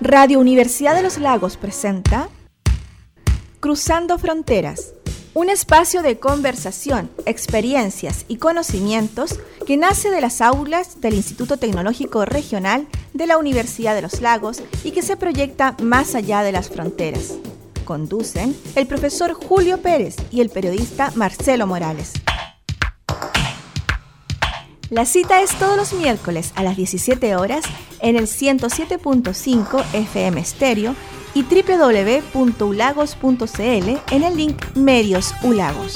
Radio Universidad de los Lagos presenta Cruzando Fronteras, un espacio de conversación, experiencias y conocimientos que nace de las aulas del Instituto Tecnológico Regional de la Universidad de los Lagos y que se proyecta más allá de las fronteras. Conducen el profesor Julio Pérez y el periodista Marcelo Morales. La cita es todos los miércoles a las 17 horas en el 107.5 FM Estéreo y www.ulagos.cl en el link Medios Ulagos.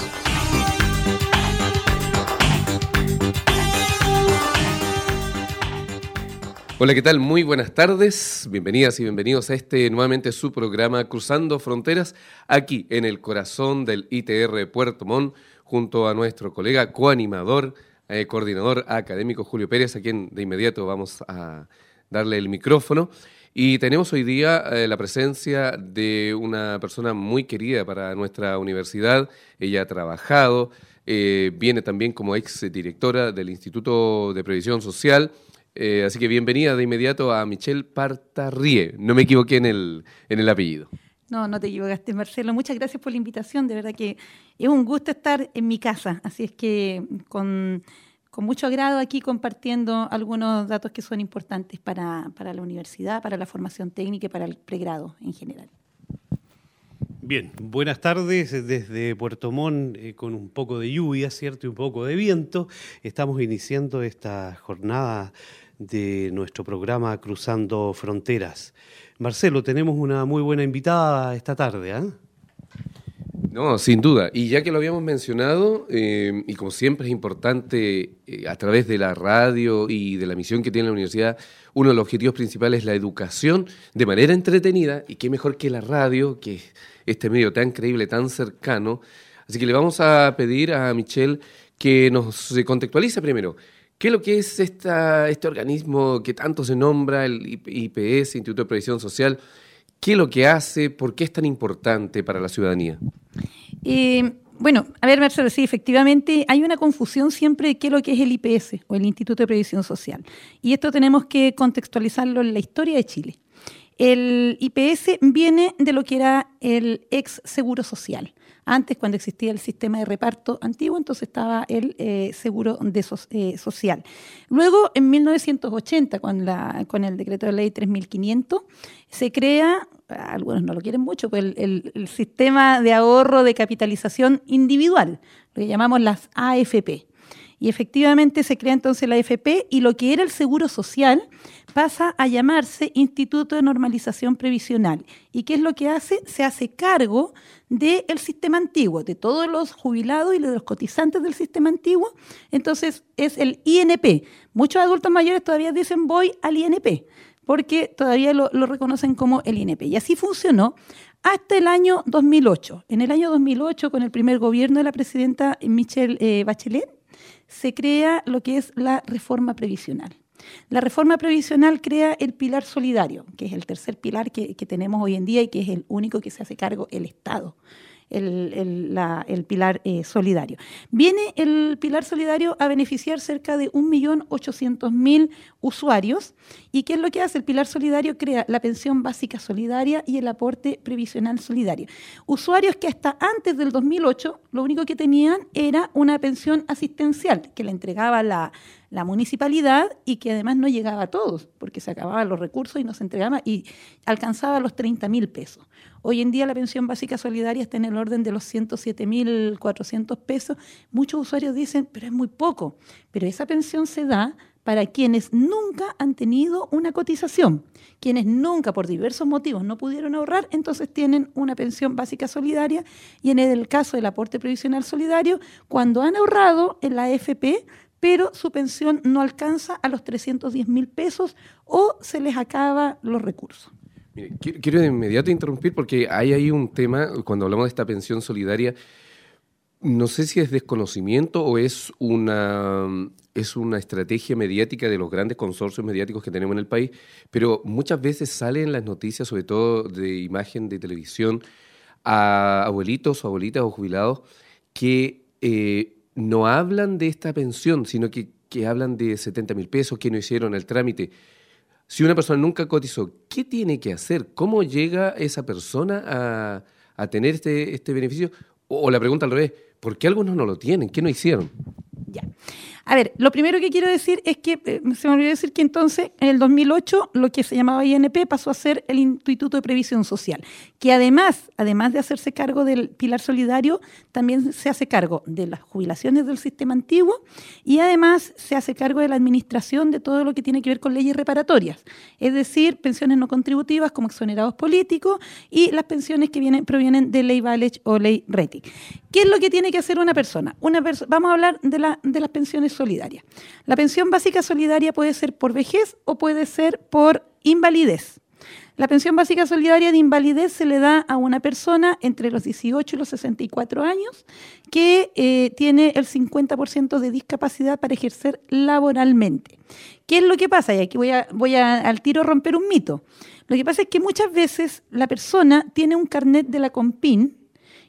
Hola, ¿qué tal? Muy buenas tardes, bienvenidas y bienvenidos a nuevamente su programa Cruzando Fronteras, aquí en el corazón del ITR Puerto Montt, junto a nuestro colega coanimador, coordinador académico Julio Pérez, a quien de inmediato vamos a darle el micrófono. Y tenemos hoy día la presencia de una persona muy querida para nuestra universidad. Ella ha trabajado, viene también como exdirectora del Instituto de Previsión Social. Así que bienvenida de inmediato a Michelle Partarrie. No me equivoqué en el apellido. No te equivocaste, Marcelo. Muchas gracias por la invitación. De verdad que es un gusto estar en mi casa. Así es que con mucho agrado aquí compartiendo algunos datos que son importantes para la universidad, para la formación técnica y para el pregrado en general. Bien, buenas tardes desde Puerto Montt, con un poco de lluvia, ¿cierto? Y un poco de viento. Estamos iniciando esta jornada de nuestro programa Cruzando Fronteras. Marcelo, tenemos una muy buena invitada esta tarde, ¿eh? No, sin duda. Y ya que lo habíamos mencionado, y como siempre es importante, a través de la radio y de la misión que tiene la universidad, uno de los objetivos principales es la educación de manera entretenida, y qué mejor que la radio, que es este medio tan creíble, tan cercano. Así que le vamos a pedir a Michelle que nos contextualice primero. ¿Qué es lo que es este organismo que tanto se nombra, el IPS, Instituto de Previsión Social? ¿Qué es lo que hace? ¿Por qué es tan importante para la ciudadanía? Bueno, a ver, Marcelo, sí, efectivamente hay una confusión siempre de qué es lo que es el IPS o el Instituto de Previsión Social. Y esto tenemos que contextualizarlo en la historia de Chile. El IPS viene de lo que era el ex Seguro Social. Antes, cuando existía el sistema de reparto antiguo, entonces estaba el seguro social. Luego, en 1980, con el decreto de ley 3500, se crea, algunos no lo quieren mucho, pues el sistema de ahorro de capitalización individual, lo que llamamos las AFP. Y efectivamente se crea entonces la AFP y lo que era el seguro social pasa a llamarse Instituto de Normalización Previsional. ¿Y qué es lo que hace? Se hace cargo del sistema antiguo, de todos los jubilados y de los cotizantes del sistema antiguo. Entonces es el INP. Muchos adultos mayores todavía dicen voy al INP, porque todavía lo reconocen como el INP. Y así funcionó hasta el año 2008. En el año 2008, con el primer gobierno de la presidenta Michelle Bachelet, se crea lo que es la reforma previsional. La reforma previsional crea el pilar solidario, que es el tercer pilar que tenemos hoy en día y que es el único que se hace cargo el Estado, el pilar solidario. Viene el pilar solidario a beneficiar cerca de 1.800.000 usuarios. ¿Y qué es lo que hace? El pilar solidario crea la pensión básica solidaria y el aporte previsional solidario. Usuarios que hasta antes del 2008 lo único que tenían era una pensión asistencial que le entregaba la municipalidad y que además no llegaba a todos porque se acababan los recursos y no se entregaba y alcanzaba los 30.000 pesos. Hoy en día la pensión básica solidaria está en el orden de los 107.400 pesos. Muchos usuarios dicen, pero es muy poco. Pero esa pensión se da para quienes nunca han tenido una cotización. Quienes nunca, por diversos motivos, no pudieron ahorrar, entonces tienen una pensión básica solidaria. Y en el caso del aporte previsional solidario, cuando han ahorrado en la AFP, pero su pensión no alcanza a los 310.000 pesos o se les acaba los recursos. Mire, quiero de inmediato interrumpir porque hay ahí un tema, cuando hablamos de esta pensión solidaria, no sé si es desconocimiento o es una estrategia mediática de los grandes consorcios mediáticos que tenemos en el país, pero muchas veces sale en las noticias, sobre todo de imagen de televisión, a abuelitos o abuelitas o jubilados que no hablan de esta pensión, sino que hablan de 70.000 pesos, que no hicieron el trámite. Si una persona nunca cotizó, ¿qué tiene que hacer? ¿Cómo llega esa persona a tener este beneficio? O la pregunta al revés, ¿por qué algunos no lo tienen? ¿Qué no hicieron? Ya. A ver, lo primero que quiero decir es que se me olvidó decir que entonces en el 2008 lo que se llamaba INP pasó a ser el Instituto de Previsión Social, que además de hacerse cargo del pilar solidario, también se hace cargo de las jubilaciones del sistema antiguo y además se hace cargo de la administración de todo lo que tiene que ver con leyes reparatorias, es decir, pensiones no contributivas como exonerados políticos y las pensiones que provienen de ley Valech o ley Rettig. ¿Qué es lo que tiene que hacer una persona? Vamos a hablar de las pensiones solidarias. La pensión básica solidaria puede ser por vejez o puede ser por invalidez. La pensión básica solidaria de invalidez se le da a una persona entre los 18 y los 64 años que tiene el 50% de discapacidad para ejercer laboralmente. ¿Qué es lo que pasa? Y aquí voy a al tiro romper un mito. Lo que pasa es que muchas veces la persona tiene un carnet de la CONPIN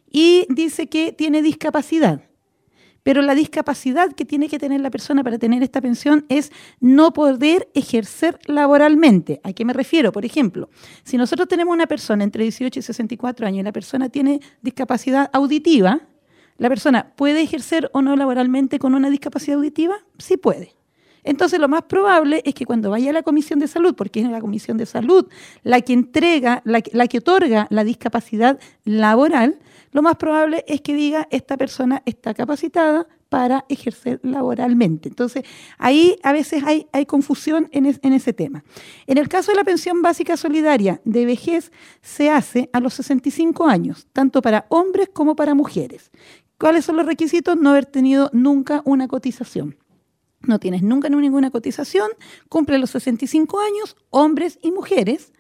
y dice que tiene discapacidad. Pero la discapacidad que tiene que tener la persona para tener esta pensión es no poder ejercer laboralmente. ¿A qué me refiero? Por ejemplo, si nosotros tenemos una persona entre 18 y 64 años y la persona tiene discapacidad auditiva, ¿la persona puede ejercer o no laboralmente con una discapacidad auditiva? Sí puede. Entonces, lo más probable es que cuando vaya a la Comisión de Salud, porque es la Comisión de Salud la que entrega, la que otorga la discapacidad laboral, lo más probable es que diga esta persona está capacitada para ejercer laboralmente. Entonces, ahí a veces hay confusión en ese tema. En el caso de la pensión básica solidaria de vejez, se hace a los 65 años, tanto para hombres como para mujeres. ¿Cuáles son los requisitos? No haber tenido nunca una cotización. No tienes nunca ninguna cotización, cumple los 65 años, hombres y mujeres,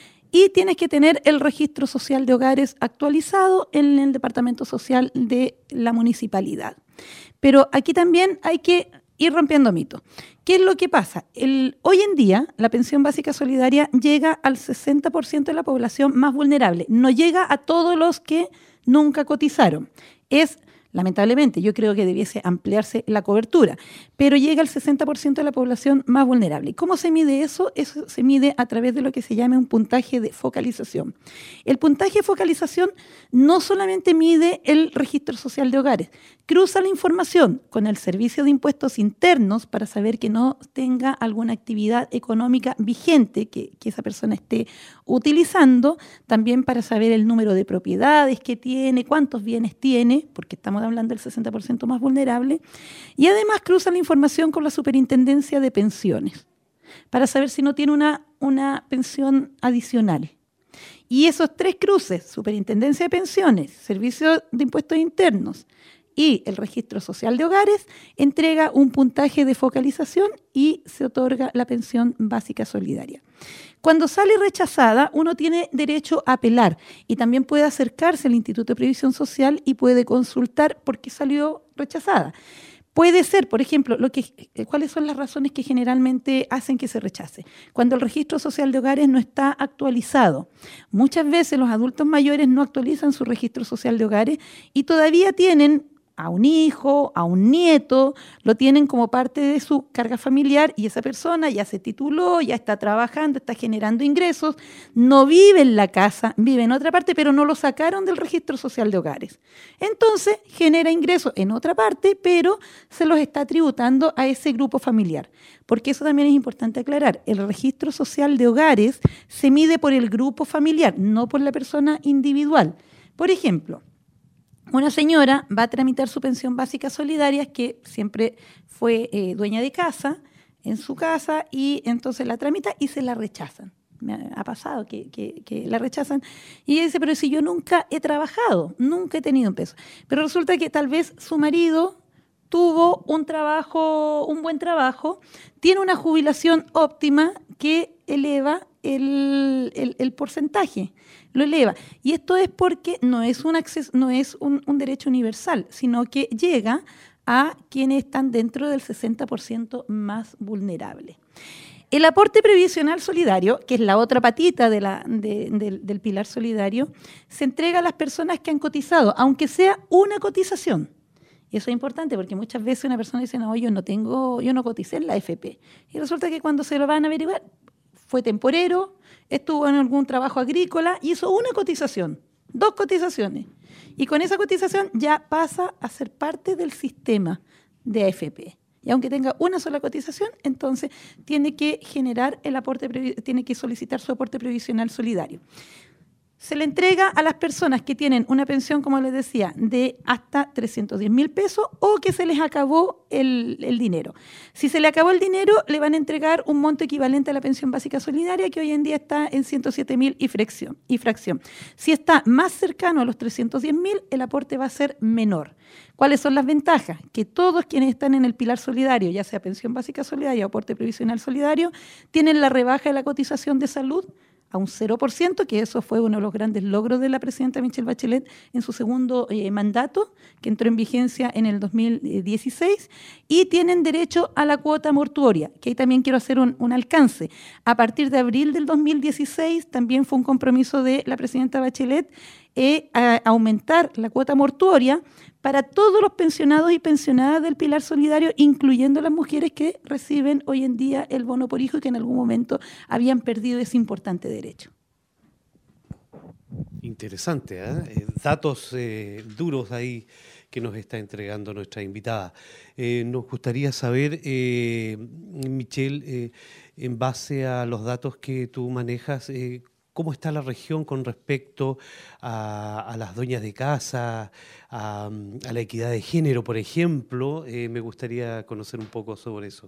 y tienes que tener el registro social de hogares actualizado en el departamento social de la municipalidad. Pero aquí también hay que ir rompiendo mitos. ¿Qué es lo que pasa? Hoy en día la pensión básica solidaria llega al 60% de la población más vulnerable, no llega a todos los que nunca cotizaron. Lamentablemente, yo creo que debiese ampliarse la cobertura, pero llega al 60% de la población más vulnerable. ¿Y cómo se mide eso? Eso se mide a través de lo que se llama un puntaje de focalización. El puntaje de focalización no solamente mide el registro social de hogares, cruza la información con el Servicio de Impuestos Internos para saber que no tenga alguna actividad económica vigente que esa persona esté utilizando, también para saber el número de propiedades que tiene, cuántos bienes tiene, porque estamos hablando del 60% más vulnerable, y además cruza la información con la Superintendencia de Pensiones para saber si no tiene una pensión adicional. Y esos tres cruces, Superintendencia de Pensiones, Servicio de Impuestos Internos y el Registro Social de Hogares, entrega un puntaje de focalización y se otorga la pensión básica solidaria. Cuando sale rechazada, uno tiene derecho a apelar y también puede acercarse al Instituto de Previsión Social y puede consultar por qué salió rechazada. Puede ser, por ejemplo, cuáles son las razones que generalmente hacen que se rechace. Cuando el registro social de hogares no está actualizado. Muchas veces los adultos mayores no actualizan su registro social de hogares y todavía tienen a un hijo, a un nieto, lo tienen como parte de su carga familiar y esa persona ya se tituló, ya está trabajando, está generando ingresos, no vive en la casa, vive en otra parte, pero no lo sacaron del registro social de hogares. Entonces genera ingresos en otra parte, pero se los está tributando a ese grupo familiar. Porque eso también es importante aclarar. El registro social de hogares se mide por el grupo familiar, no por la persona individual. Por ejemplo, una señora va a tramitar su pensión básica solidaria, que siempre fue dueña de casa, en su casa, y entonces la tramita y se la rechazan. Me ha pasado que la rechazan. Y ella dice, pero si yo nunca he trabajado, nunca he tenido un peso. Pero resulta que tal vez su marido tuvo un buen trabajo, tiene una jubilación óptima que eleva el porcentaje, lo eleva. Y esto es porque no es un derecho universal, sino que llega a quienes están dentro del 60% más vulnerable. El aporte previsional solidario, que es la otra patita del pilar solidario, se entrega a las personas que han cotizado, aunque sea una cotización. Y eso es importante porque muchas veces una persona dice, no, yo no coticé en la AFP. Y resulta que cuando se lo van a averiguar, fue temporero, estuvo en algún trabajo agrícola, hizo una cotización, 2 cotizaciones. Y con esa cotización ya pasa a ser parte del sistema de AFP. Y aunque tenga una sola cotización, entonces tiene que generar tiene que solicitar su aporte previsional solidario. Se le entrega a las personas que tienen una pensión, como les decía, de hasta 310.000 pesos o que se les acabó el dinero. Si se le acabó el dinero, le van a entregar un monto equivalente a la pensión básica solidaria, que hoy en día está en 107.000 y fracción. Si está más cercano a los 310.000, el aporte va a ser menor. ¿Cuáles son las ventajas? Que todos quienes están en el pilar solidario, ya sea pensión básica solidaria o aporte previsional solidario, tienen la rebaja de la cotización de salud a un 0%, que eso fue uno de los grandes logros de la presidenta Michelle Bachelet en su segundo mandato, que entró en vigencia en el 2016, y tienen derecho a la cuota mortuoria, que ahí también quiero hacer un alcance. A partir de abril del 2016 también fue un compromiso de la presidenta Bachelet a aumentar la cuota mortuoria para todos los pensionados y pensionadas del pilar solidario, incluyendo las mujeres que reciben hoy en día el bono por hijo y que en algún momento habían perdido ese importante derecho. Interesante, datos duros ahí que nos está entregando nuestra invitada. Nos gustaría saber, Michelle, en base a los datos que tú manejas, ¿cómo está la región con respecto a las dueñas de casa, a la equidad de género, por ejemplo? Me gustaría conocer un poco sobre eso.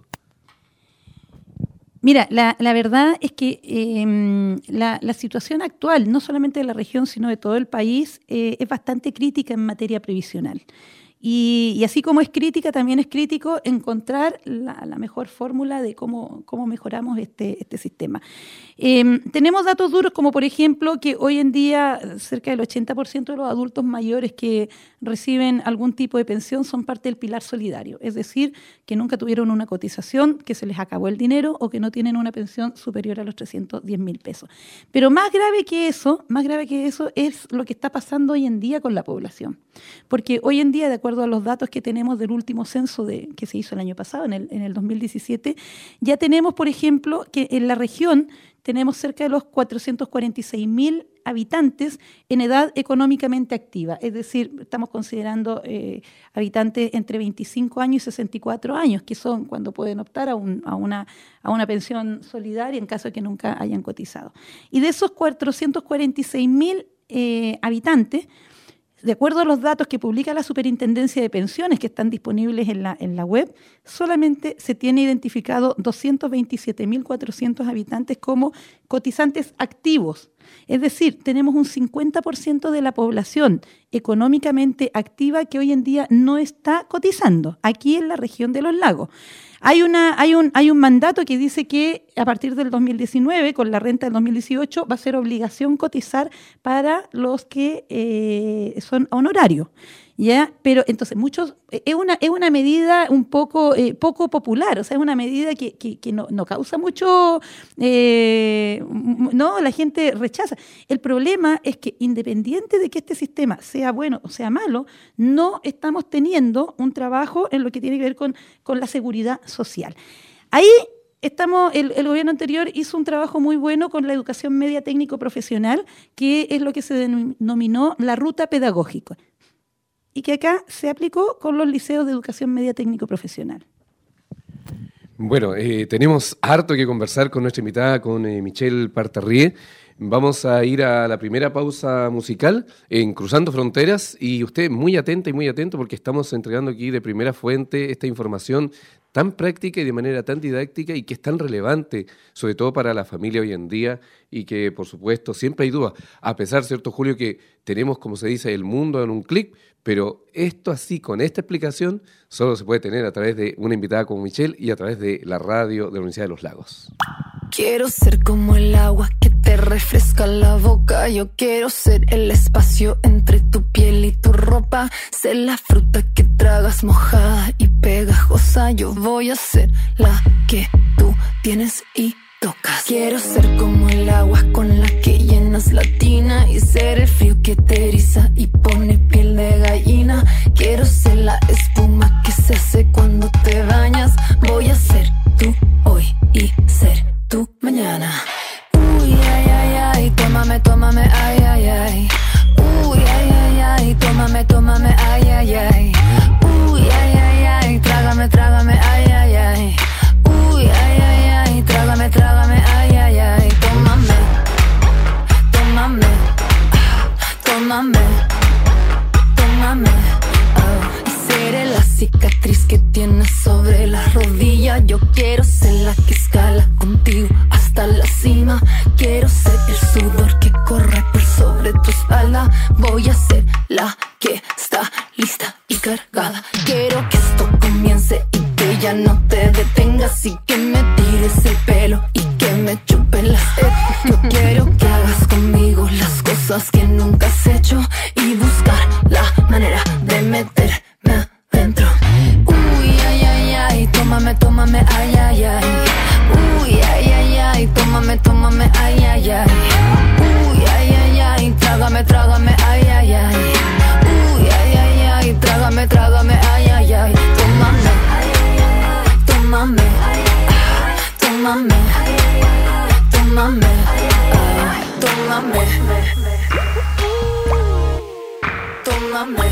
Mira, la verdad es que la situación actual, no solamente de la región, sino de todo el país, es bastante crítica en materia previsional. Y así como es crítica, también es crítico encontrar la mejor fórmula de cómo mejoramos este sistema. Tenemos datos duros como, por ejemplo, que hoy en día cerca del 80% de los adultos mayores que reciben algún tipo de pensión son parte del pilar solidario, es decir, que nunca tuvieron una cotización, que se les acabó el dinero o que no tienen una pensión superior a los 310.000 pesos. Pero más grave que eso es lo que está pasando hoy en día con la población. Porque hoy en día, de acuerdo a los datos que tenemos del último censo que se hizo el año pasado, en el 2017, ya tenemos, por ejemplo, que en la región tenemos cerca de los 446.000 habitantes en edad económicamente activa. Es decir, estamos considerando habitantes entre 25 años y 64 años, que son cuando pueden optar a una pensión solidaria en caso de que nunca hayan cotizado. Y de esos 446.000 habitantes, de acuerdo a los datos que publica la Superintendencia de Pensiones, que están disponibles en la web, solamente se tiene identificado 227.400 habitantes como cotizantes activos. Es decir, tenemos un 50% de la población económicamente activa que hoy en día no está cotizando, aquí en la región de los lagos. Hay un mandato que dice que a partir del 2019, con la renta del 2018, va a ser obligación cotizar para los que son honorarios. ¿Ya? Pero entonces es una medida un poco popular, o sea, es una medida que no causa mucho, la gente rechaza. El problema es que independiente de que este sistema sea bueno o sea malo, no estamos teniendo un trabajo en lo que tiene que ver con la seguridad social. Ahí el gobierno anterior hizo un trabajo muy bueno con la educación media técnico profesional, que es lo que se denominó la ruta pedagógica, y que acá se aplicó con los liceos de educación media técnico profesional. Bueno, tenemos harto que conversar con nuestra invitada, con Michelle Parterrier. Vamos a ir a la primera pausa musical en Cruzando Fronteras, y usted muy atenta y muy atento porque estamos entregando aquí de primera fuente esta información tan práctica y de manera tan didáctica y que es tan relevante, sobre todo para la familia hoy en día, y que, por supuesto, siempre hay dudas. A pesar, ¿cierto, Julio?, que tenemos, como se dice, el mundo en un clic, pero esto así, con esta explicación, solo se puede tener a través de una invitada como Michelle y a través de la radio de la Universidad de los Lagos. Quiero ser como el agua que te refresca la boca. Yo quiero ser el espacio entre tu piel y tu ropa. Ser la fruta que tragas mojada y pegajosa. Yo voy a ser la que tú tienes y tocas. Quiero ser como el agua con la que llenas la tina y ser el frío que te eriza y pone piel de gallina. Quiero ser la espuma que se hace cuando te bañas. Voy a ser tú hoy y ser tú mañana. tómame, tómame, ay, ay, ay. Uy, ay, ay, ay, trágame, trágame, ay, ay, ay. Uy, ay, ay, ay, trágame, trágame, ay, ay, ay. Tómame, tómame, tómame, tómame, tómame, tómame.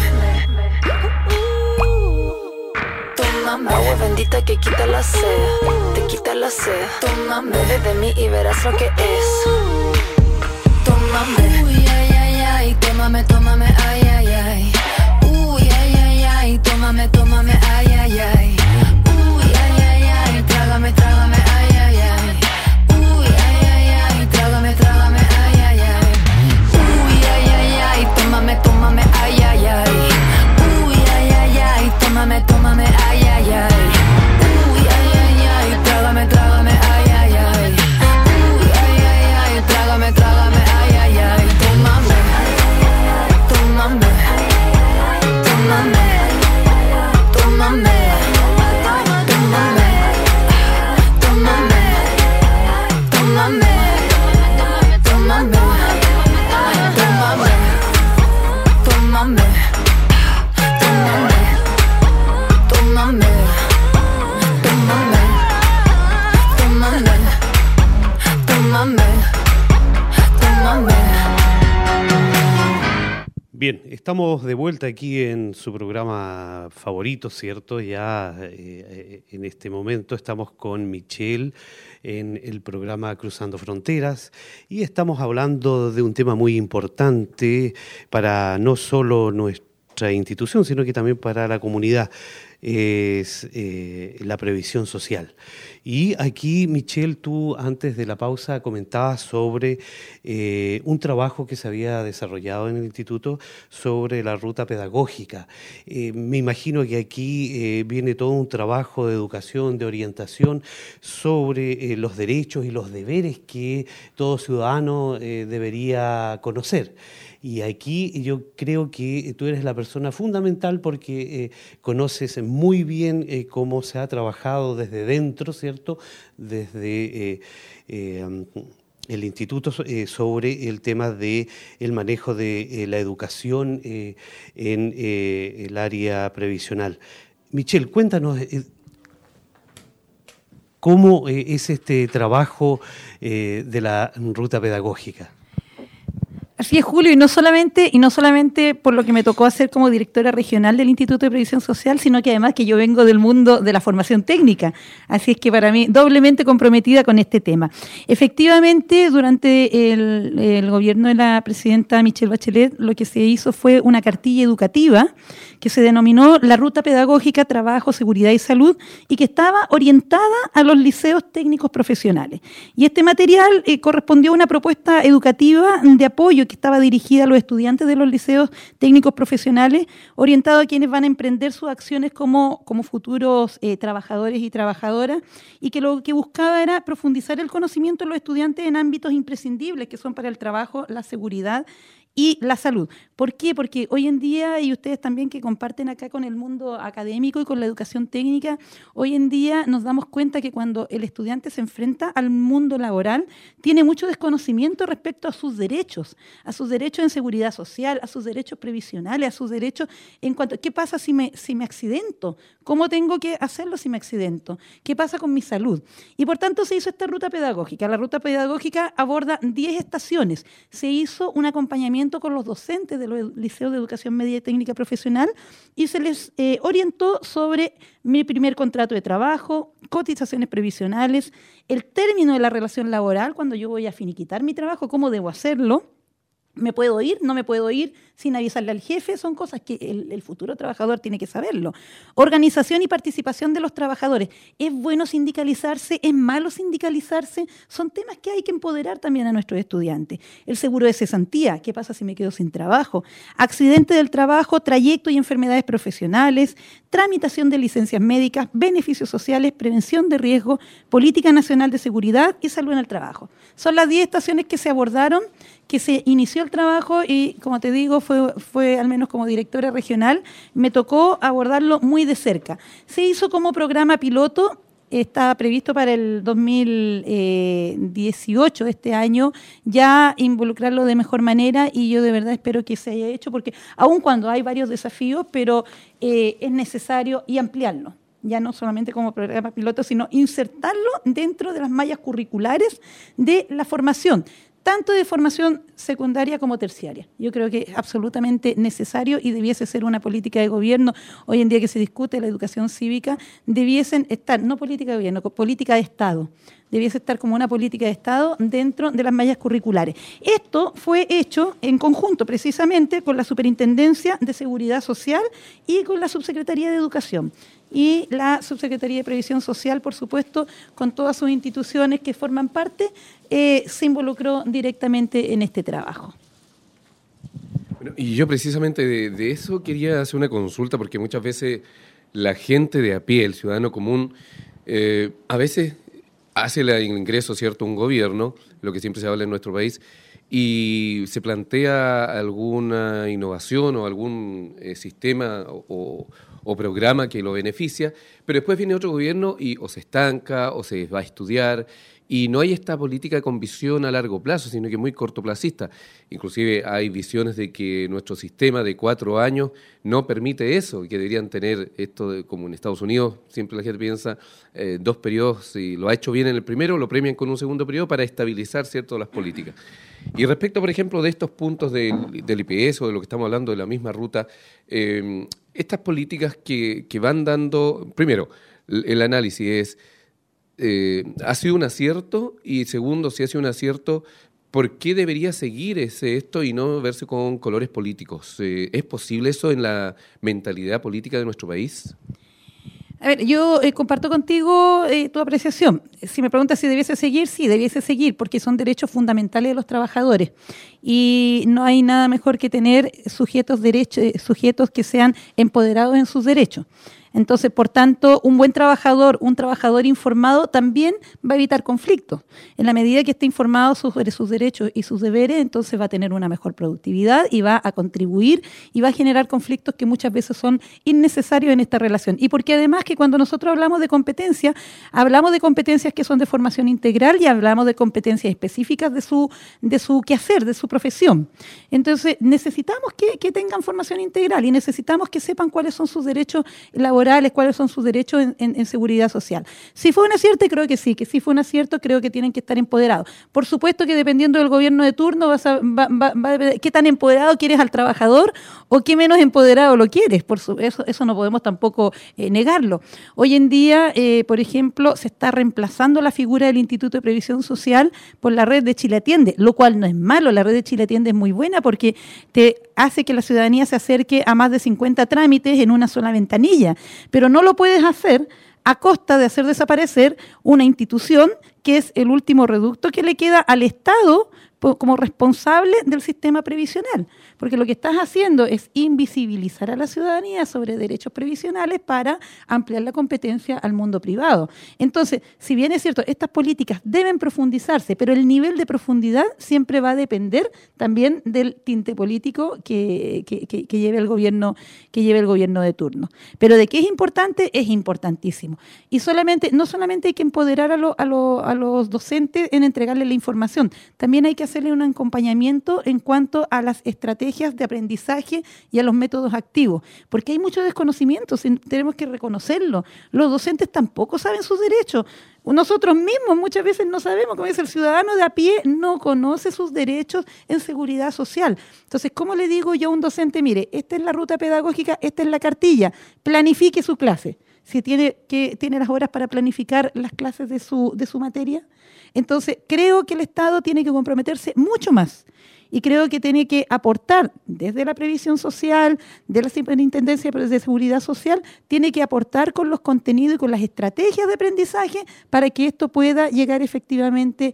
Tómame, agua bendita que quita la sed, te quita la sed. Tómame, bebe de mí y verás lo que es. Tómame, uy, ay, ay, ay, tómame, tómame, ay, ay, ay. Uy, ay, ay, ay, tómame, tómame, ay, ay, ay. Uy, ay, ay, ay, trágame, trágame, ay, ay, ay. Uy, ay, ay, ay, trágame, trágame, ay, ay, ay. Uy, ay, ay, ay, tómame, tómame, ay, ay, ay. Uy, ay, ay, ay, tómame, tómame, ay, ay, ay. Uy, ay, ay, ay, trágame, trágame, ay, ay, ay. Uy, ay, ay, ay, trágame, trágame, ay, ay, ay. Tómame, tómame, tómame, tómame, tómame, tómame, tómame, tómame, tómame, tómame. Tómame, tómame, tómame, tómame, tómame. Bien, estamos de vuelta aquí en su programa favorito, ¿cierto? Ya en este momento estamos con Michelle en el programa Cruzando Fronteras y estamos hablando de un tema muy importante para no solo nuestra institución, sino que también para la comunidad. Es la previsión social. Y aquí, Michelle, tú antes de la pausa comentabas sobre un trabajo que se había desarrollado en el instituto sobre la ruta pedagógica. Me imagino que aquí viene todo un trabajo de educación, de orientación sobre los derechos y los deberes que todo ciudadano debería conocer. Y aquí yo creo que tú eres la persona fundamental porque conoces muy bien cómo se ha trabajado desde dentro, ¿cierto? Desde el instituto sobre el tema del manejo de la educación en el área previsional. Michelle, cuéntanos cómo es este trabajo de la ruta pedagógica. Así es, Julio, y no solamente por lo que me tocó hacer como directora regional del Instituto de Previsión Social, sino que además que yo vengo del mundo de la formación técnica, así es que para mí doblemente comprometida con este tema. Efectivamente, durante el gobierno de la presidenta Michelle Bachelet, lo que se hizo fue una cartilla educativa que se denominó la Ruta Pedagógica Trabajo, Seguridad y Salud y que estaba orientada a los liceos técnicos profesionales. Y este material correspondió a una propuesta educativa de apoyo que estaba dirigida a los estudiantes de los liceos técnicos profesionales, orientado a quienes van a emprender sus acciones como futuros trabajadores y trabajadoras, y que lo que buscaba era profundizar el conocimiento de los estudiantes en ámbitos imprescindibles que son para el trabajo, la seguridad y la salud. ¿Por qué? Porque hoy en día, y ustedes también que comparten acá con el mundo académico y con la educación técnica, hoy en día nos damos cuenta que cuando el estudiante se enfrenta al mundo laboral, tiene mucho desconocimiento respecto a sus derechos en seguridad social, a sus derechos previsionales, a sus derechos en cuanto a qué pasa si me accidento, cómo tengo que hacerlo si me accidento, qué pasa con mi salud. Y por tanto se hizo esta ruta pedagógica. La ruta pedagógica aborda 10 estaciones. Se hizo un acompañamiento con los docentes de los liceos de educación media y técnica profesional y se les orientó sobre mi primer contrato de trabajo, cotizaciones previsionales, el término de la relación laboral, cuando yo voy a finiquitar mi trabajo, cómo debo hacerlo. ¿Me puedo ir? ¿No me puedo ir sin avisarle al jefe? Son cosas que el futuro trabajador tiene que saberlo. Organización y participación de los trabajadores. ¿Es bueno sindicalizarse? ¿Es malo sindicalizarse? Son temas que hay que empoderar también a nuestros estudiantes. El seguro de cesantía. ¿Qué pasa si me quedo sin trabajo? Accidente del trabajo, trayecto y enfermedades profesionales, tramitación de licencias médicas, beneficios sociales, prevención de riesgo, política nacional de seguridad y salud en el trabajo. Son las 10 estaciones que se abordaron, que se inició el trabajo y, como te digo, fue al menos como directora regional, me tocó abordarlo muy de cerca. Se hizo como programa piloto está previsto para el 2018, este año, ya involucrarlo de mejor manera, y yo de verdad espero que se haya hecho, porque aun cuando hay varios desafíos, pero es necesario y ampliarlo, ya no solamente como programa piloto, sino insertarlo dentro de las mallas curriculares de la formación, tanto de formación secundaria como terciaria. Yo creo que es absolutamente necesario y debiese ser una política de gobierno. Hoy en día que se discute la educación cívica, debiesen estar, no política de gobierno, política de Estado, debiese estar como una política de Estado dentro de las mallas curriculares. Esto fue hecho en conjunto precisamente con la Superintendencia de Seguridad Social y con la Subsecretaría de Educación. Y la Subsecretaría de Previsión Social, por supuesto, con todas sus instituciones que forman parte, se involucró directamente en este trabajo. Bueno, y yo precisamente de eso quería hacer una consulta, porque muchas veces la gente de a pie, el ciudadano común, a veces hace el ingreso, ¿cierto?, a un gobierno, lo que siempre se habla en nuestro país, y se plantea alguna innovación o algún sistema o programa que lo beneficia, pero después viene otro gobierno y o se estanca o se va a estudiar, y no hay esta política con visión a largo plazo, sino que muy cortoplacista. Inclusive hay visiones de que nuestro sistema de 4 años no permite eso, que deberían tener esto como en Estados Unidos. Siempre la gente piensa 2 periodos, si lo ha hecho bien en el primero, lo premian con un segundo periodo para estabilizar, ¿cierto?, las políticas. Y respecto, por ejemplo, de estos puntos del IPS o de lo que estamos hablando de la misma ruta, estas políticas que van dando, primero, el análisis es, ¿ha sido un acierto? Y segundo, si ha sido un acierto, ¿por qué debería seguir esto y no verse con colores políticos? ¿Es posible eso en la mentalidad política de nuestro país? A ver, yo comparto contigo tu apreciación. Si me preguntas si debiese seguir, sí, debiese seguir, porque son derechos fundamentales de los trabajadores. Y no hay nada mejor que tener sujetos que sean empoderados en sus derechos. Entonces, por tanto, un trabajador informado también va a evitar conflictos. En la medida que esté informado sobre sus derechos y sus deberes, entonces va a tener una mejor productividad y va a contribuir y va a generar conflictos que muchas veces son innecesarios en esta relación. Y porque además que cuando nosotros hablamos de competencias que son de formación integral y hablamos de competencias específicas de su quehacer, de su profesión. Entonces, necesitamos que tengan formación integral y necesitamos que sepan cuáles son sus derechos laborales, cuáles son sus derechos en seguridad social. Si fue un acierto, creo que sí, fue un acierto, creo que tienen que estar empoderados. Por supuesto que dependiendo del gobierno de turno, qué tan empoderado quieres al trabajador o qué menos empoderado lo quieres. Eso no podemos tampoco negarlo. Hoy en día, por ejemplo, se está reemplazando la figura del Instituto de Previsión Social por la red de Chile Atiende, lo cual no es malo. La red de Chile Atiende es muy buena porque te hace que la ciudadanía se acerque a más de 50 trámites en una sola ventanilla. Pero no lo puedes hacer a costa de hacer desaparecer una institución que es el último reducto que le queda al Estado como responsable del sistema previsional. Porque lo que estás haciendo es invisibilizar a la ciudadanía sobre derechos previsionales para ampliar la competencia al mundo privado. Entonces, si bien es cierto, estas políticas deben profundizarse, pero el nivel de profundidad siempre va a depender también del tinte político que lleve el gobierno de turno. Pero de qué es importantísimo. Y no solamente hay que empoderar a los docentes en entregarles la información, también hay que hacerle un acompañamiento en cuanto a las estrategias de aprendizaje y a los métodos activos, porque hay mucho desconocimiento, tenemos que reconocerlo. Los docentes tampoco saben sus derechos. Nosotros mismos muchas veces no sabemos, como dice el ciudadano de a pie, no conoce sus derechos en seguridad social. Entonces, ¿cómo le digo yo a un docente? Mire, esta es la ruta pedagógica, esta es la cartilla, planifique su clase. Si tiene las horas para planificar las clases de su materia. Entonces, creo que el Estado tiene que comprometerse mucho más y creo que tiene que aportar desde la previsión social, de la Superintendencia de Seguridad Social, tiene que aportar con los contenidos y con las estrategias de aprendizaje para que esto pueda llegar efectivamente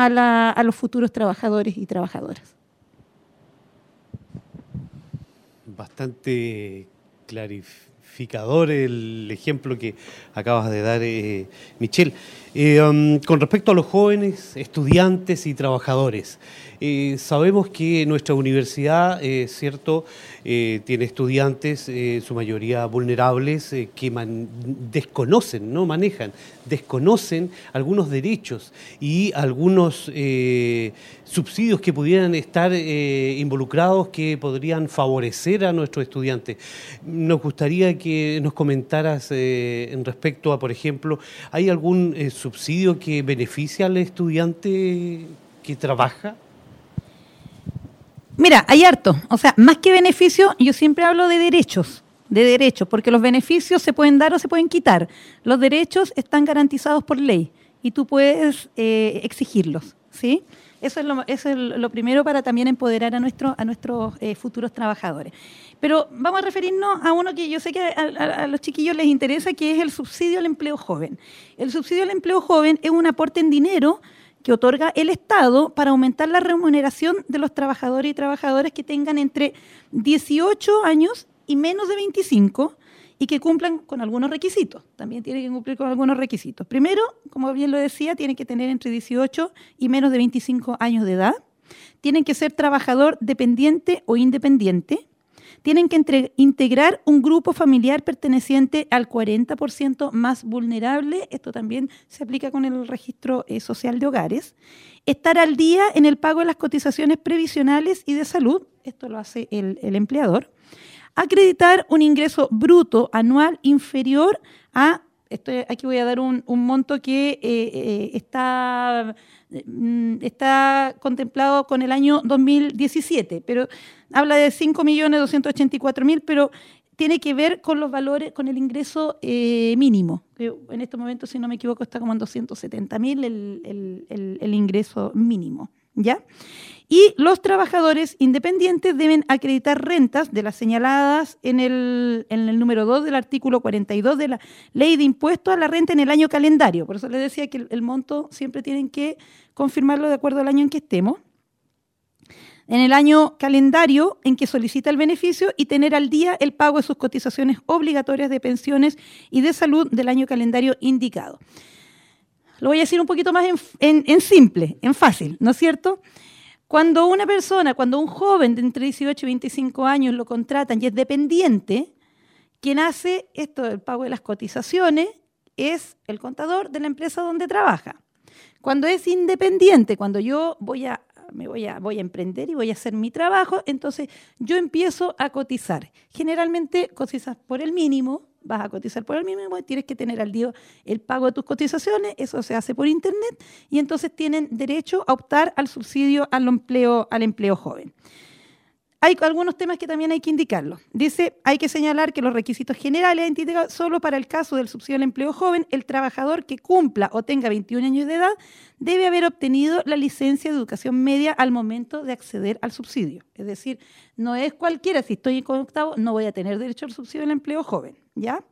a los futuros trabajadores y trabajadoras. Bastante ejemplificador el ejemplo que acabas de dar, Michelle. Con respecto a los jóvenes, estudiantes y trabajadores, sabemos que nuestra universidad, cierto, tiene estudiantes, su mayoría vulnerables, que desconocen, no manejan, desconocen algunos derechos y algunos subsidios que pudieran estar involucrados, que podrían favorecer a nuestros estudiantes. Nos gustaría que nos comentaras en respecto a, por ejemplo, ¿hay algún subsidio que beneficia al estudiante que trabaja? Mira, hay harto. O sea, más que beneficio, yo siempre hablo de derechos, porque los beneficios se pueden dar o se pueden quitar. Los derechos están garantizados por ley y tú puedes exigirlos, ¿sí? Eso es lo primero para también empoderar a nuestros futuros trabajadores. Pero vamos a referirnos a uno que yo sé que a los chiquillos les interesa, que es el subsidio al empleo joven. El subsidio al empleo joven es un aporte en dinero que otorga el Estado para aumentar la remuneración de los trabajadores y trabajadoras que tengan entre 18 años y menos de 25 y que cumplan con algunos requisitos. También tienen que cumplir con algunos requisitos. Primero, como bien lo decía, tienen que tener entre 18 y menos de 25 años de edad. Tienen que ser trabajador dependiente o independiente. Tienen que integrar un grupo familiar perteneciente al 40% más vulnerable. Esto también se aplica con el registro social de hogares. Estar al día en el pago de las cotizaciones previsionales y de salud. Esto lo hace el empleador. Acreditar un ingreso bruto anual inferior a, aquí voy a dar un monto que está contemplado con el año 2017, pero habla de 5.284.000, pero tiene que ver con los valores, con el ingreso mínimo, que en este momento, si no me equivoco, está como en 270.000 el ingreso mínimo, ¿ya? Y los trabajadores independientes deben acreditar rentas de las señaladas en el número 2 del artículo 42 de la Ley de Impuestos a la Renta en el año calendario. Por eso les decía que el monto siempre tienen que confirmarlo de acuerdo al año en que estemos. En el año calendario en que solicita el beneficio y tener al día el pago de sus cotizaciones obligatorias de pensiones y de salud del año calendario indicado. Lo voy a decir un poquito más en simple, en fácil, ¿no es cierto? Cuando un joven de entre 18 y 25 años lo contratan y es dependiente, quien hace esto del pago de las cotizaciones es el contador de la empresa donde trabaja. Cuando es independiente, cuando yo voy a emprender y voy a hacer mi trabajo, entonces yo empiezo a cotizar. Generalmente cotizas por el mínimo, vas a cotizar por el mínimo y tienes que tener al día el pago de tus cotizaciones, eso se hace por internet y entonces tienen derecho a optar al subsidio al empleo joven. Hay algunos temas que también hay que indicarlo. Dice, hay que señalar que los requisitos generales identificados solo para el caso del subsidio al empleo joven, el trabajador que cumpla o tenga 21 años de edad debe haber obtenido la licencia de educación media al momento de acceder al subsidio. Es decir, no es cualquiera, si estoy en octavo, no voy a tener derecho al subsidio al empleo joven, ¿ya?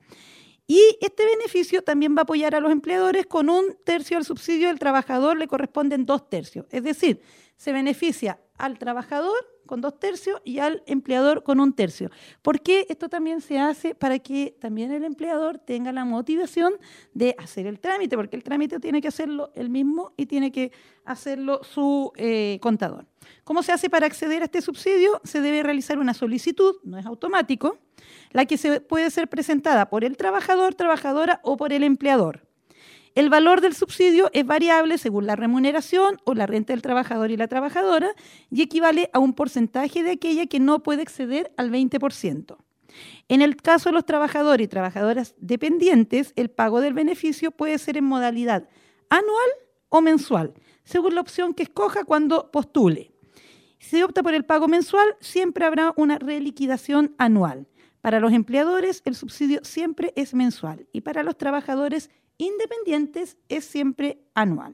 Y este beneficio también va a apoyar a los empleadores con 1/3 del subsidio, al trabajador le corresponden 2/3. Es decir, se beneficia al trabajador con 2/3 y al empleador con 1/3. ¿Por qué esto también se hace? Para que también el empleador tenga la motivación de hacer el trámite, porque el trámite tiene que hacerlo él mismo y tiene que hacerlo su contador. ¿Cómo se hace para acceder a este subsidio? Se debe realizar una solicitud, no es automático, la que puede ser presentada por el trabajador, trabajadora o por el empleador. El valor del subsidio es variable según la remuneración o la renta del trabajador y la trabajadora y equivale a un porcentaje de aquella que no puede exceder al 20%. En el caso de los trabajadores y trabajadoras dependientes, el pago del beneficio puede ser en modalidad anual o mensual, según la opción que escoja cuando postule. Si se opta por el pago mensual, siempre habrá una reliquidación anual. Para los empleadores, el subsidio siempre es mensual y para los trabajadores independientes es siempre anual.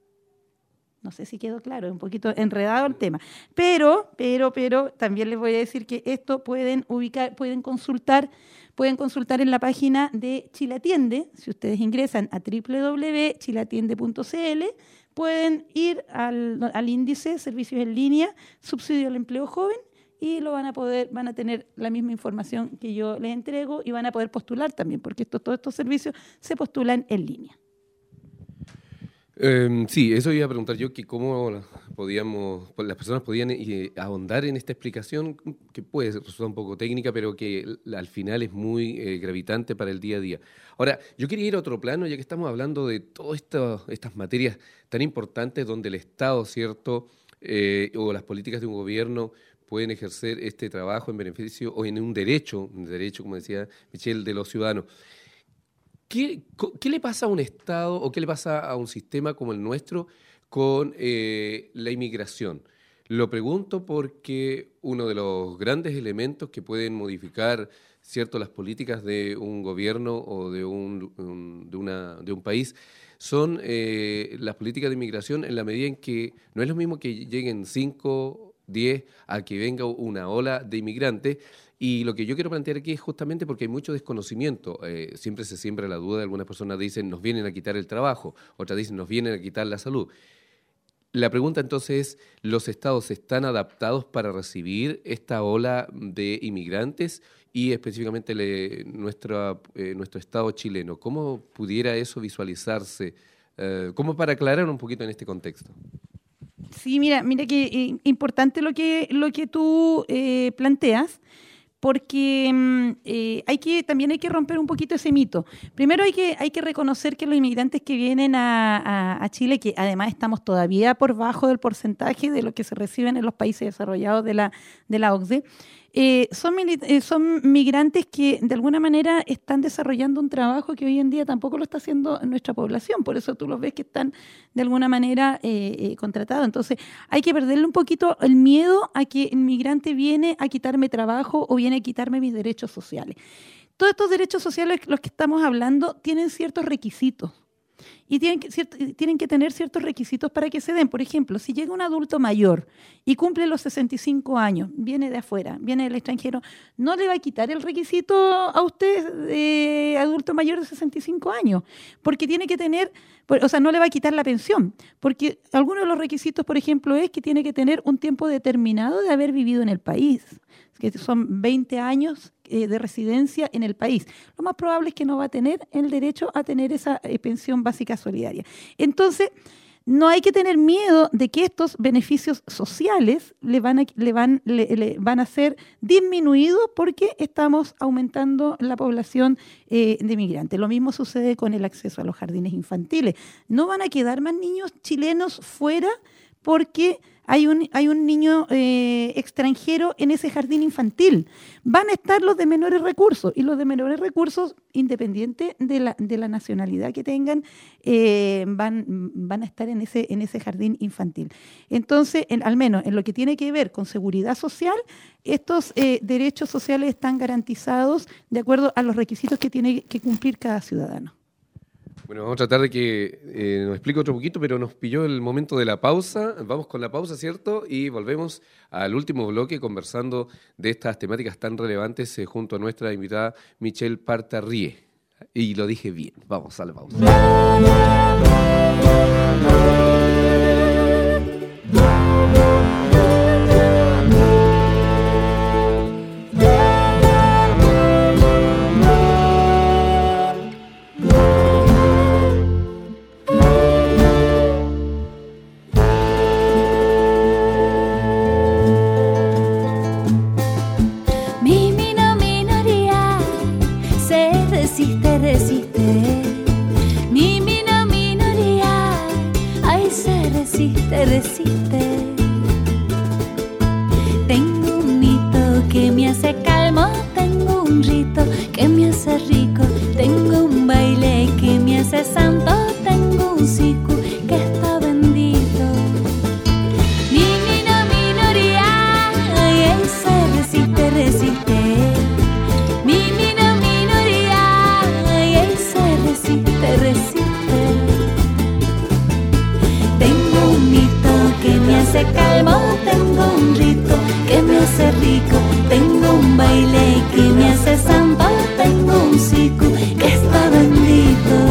No sé si quedó claro, es un poquito enredado el tema. Pero también les voy a decir que esto pueden consultar en la página de Chile Atiende. Si ustedes ingresan a www.chileatiende.cl, pueden ir al índice Servicios en Línea, Subsidio al Empleo Joven, y van a tener la misma información que yo les entrego y van a poder postular también, porque todos estos servicios se postulan en línea. Sí, eso iba a preguntar yo, que cómo las personas podían ahondar en esta explicación, que puede resultar un poco técnica, pero que al final es muy gravitante para el día a día. Ahora, yo quería ir a otro plano, ya que estamos hablando de todas estas materias tan importantes donde el Estado, ¿cierto?, o las políticas de un gobierno pueden ejercer este trabajo en beneficio o en un derecho, como decía Michelle, de los ciudadanos. ¿Qué le pasa a un Estado o qué le pasa a un sistema como el nuestro con la inmigración? Lo pregunto porque uno de los grandes elementos que pueden modificar, ¿cierto?, las políticas de un gobierno o de un país son las políticas de inmigración, en la medida en que no es lo mismo que lleguen 5, 10 a que venga una ola de inmigrantes. Y lo que yo quiero plantear aquí es justamente porque hay mucho desconocimiento. Siempre se siembra la duda, algunas personas dicen nos vienen a quitar el trabajo, otras dicen nos vienen a quitar la salud. La pregunta entonces es, ¿los estados están adaptados para recibir esta ola de inmigrantes y específicamente nuestro estado chileno? ¿Cómo pudiera eso visualizarse? ¿Cómo para aclarar un poquito en este contexto? Sí, mira que importante lo que tú planteas, porque también hay que romper un poquito ese mito. Primero hay que reconocer que los inmigrantes que vienen a Chile, que además estamos todavía por bajo del porcentaje de lo que se reciben en los países desarrollados de la OCDE, son migrantes que de alguna manera están desarrollando un trabajo que hoy en día tampoco lo está haciendo nuestra población, por eso tú los ves que están de alguna manera contratados. Entonces hay que perderle un poquito el miedo a que el migrante viene a quitarme trabajo o viene a quitarme mis derechos sociales. Todos estos derechos sociales, los que estamos hablando, tienen ciertos requisitos. Y tienen que tener ciertos requisitos para que se den. Por ejemplo, si llega un adulto mayor y cumple los 65 años, viene de afuera, viene del extranjero, no le va a quitar el requisito a usted, adulto mayor de 65 años, porque tiene que tener, no le va a quitar la pensión, porque algunos de los requisitos, por ejemplo, es que tiene que tener un tiempo determinado de haber vivido en el país, que son 20 años de residencia en el país. Lo más probable es que no va a tener el derecho a tener esa pensión básica solidaria. Entonces, no hay que tener miedo de que estos beneficios sociales le van a ser disminuidos porque estamos aumentando la población de migrantes. Lo mismo sucede con el acceso a los jardines infantiles. No van a quedar más niños chilenos fuera porque hay un niño extranjero en ese jardín infantil. Van a estar los de menores recursos, y los de menores recursos, independiente de la nacionalidad que tengan, van a estar en ese jardín infantil. Entonces, al menos en lo que tiene que ver con seguridad social, estos derechos sociales están garantizados de acuerdo a los requisitos que tiene que cumplir cada ciudadano. Bueno, vamos a tratar de que nos explique otro poquito, pero nos pilló el momento de la pausa. Vamos con la pausa, ¿cierto? Y volvemos al último bloque conversando de estas temáticas tan relevantes junto a nuestra invitada Michelle Partarrie. Y lo dije bien. Vamos a la pausa. Resiste. Tengo un mito que me hace calmo, tengo un rito que me hace rico, tengo un baile que me hace santo, tengo un siku que está bendito. Mi minoría, ay, se resiste. Mi minoría, ay, se resiste. Que me hace calmo, tengo un rito que me hace rico, tengo un baile que me hace samba, tengo un siku que está bendito.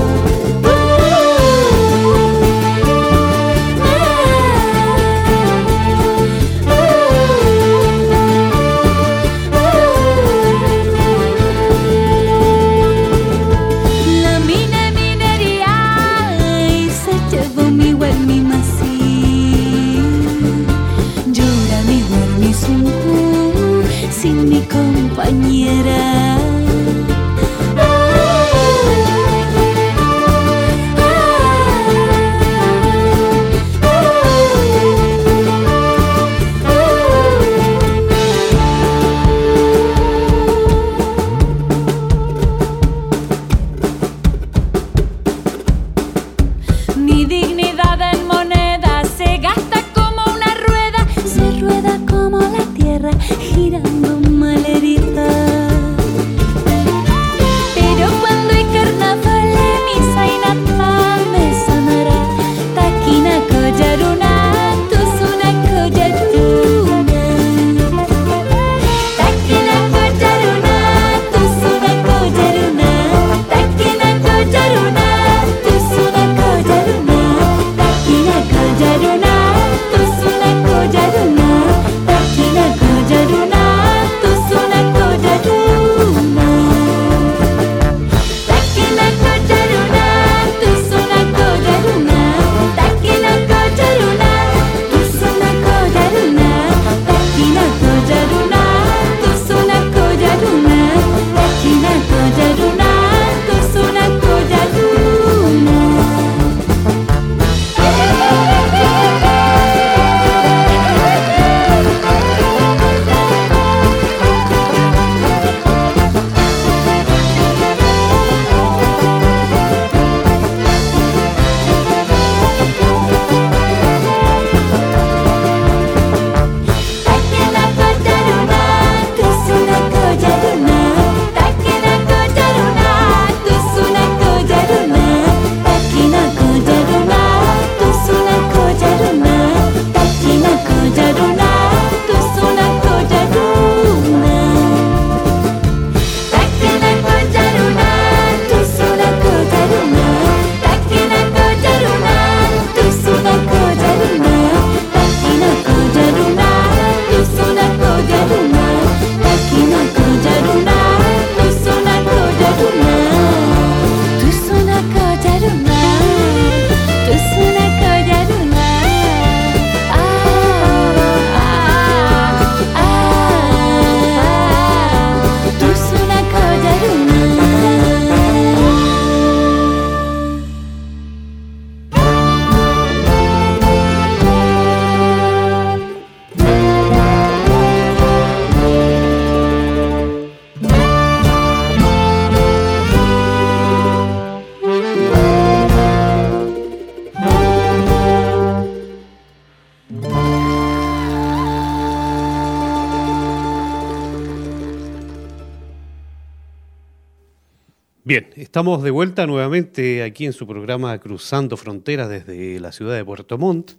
Bien, estamos de vuelta nuevamente aquí en su programa Cruzando Fronteras desde la ciudad de Puerto Montt,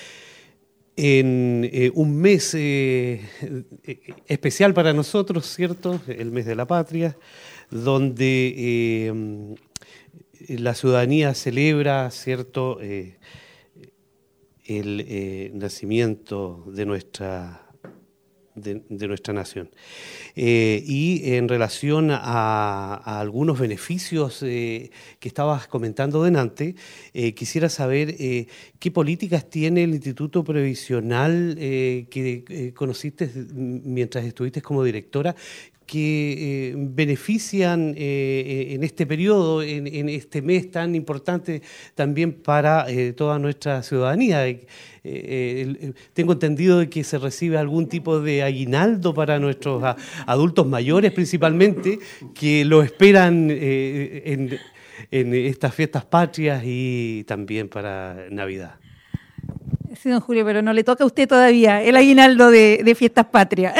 en un mes especial para nosotros, ¿cierto? El mes de la patria, donde la ciudadanía celebra, ¿cierto?, el nacimiento de nuestra nación. Y en relación a algunos beneficios que estabas comentando delante, quisiera saber qué políticas tiene el Instituto Previsional que conociste mientras estuviste como directora, que benefician en este periodo, en este mes tan importante también para toda nuestra ciudadanía. Tengo entendido de que se recibe algún tipo de aguinaldo para nuestros adultos mayores principalmente, que lo esperan en estas fiestas patrias y también para Navidad. Sí, don Julio, pero no le toca a usted todavía el aguinaldo de Fiestas Patrias.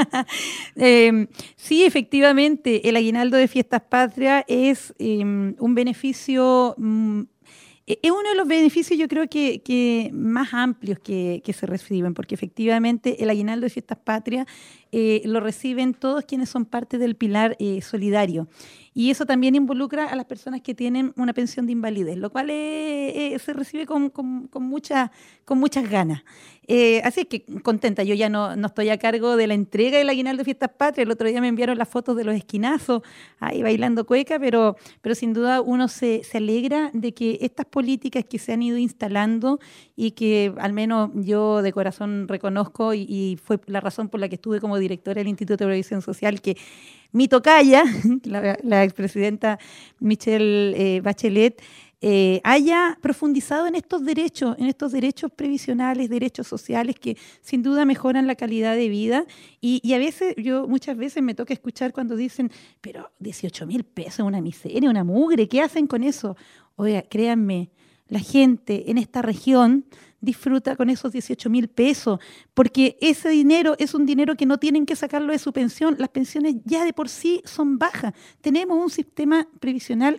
Sí, efectivamente, el aguinaldo de Fiestas Patrias es un beneficio, es uno de los beneficios yo creo que más amplios que se reciben, porque efectivamente el aguinaldo de Fiestas Patrias lo reciben todos quienes son parte del pilar solidario. Y eso también involucra a las personas que tienen una pensión de invalidez, lo cual se recibe con muchas ganas. Así es que contenta, yo ya no estoy a cargo de la entrega del aguinaldo de Fiestas Patrias. El otro día me enviaron las fotos de los esquinazos ahí bailando cueca, pero sin duda uno se alegra de que estas políticas que se han ido instalando y que al menos yo de corazón reconozco y fue la razón por la que estuve como directora del Instituto de Previsión Social, que mi tocaya, la expresidenta Michelle Bachelet, haya profundizado en estos derechos previsionales, derechos sociales que sin duda mejoran la calidad de vida. Y a veces, muchas veces me toca escuchar cuando dicen, pero 18.000 pesos, una miseria, una mugre, ¿qué hacen con eso? Oiga, créanme, la gente en esta región disfruta con esos 18.000 pesos, porque ese dinero es un dinero que no tienen que sacarlo de su pensión. Las pensiones ya de por sí son bajas. Tenemos un sistema previsional que es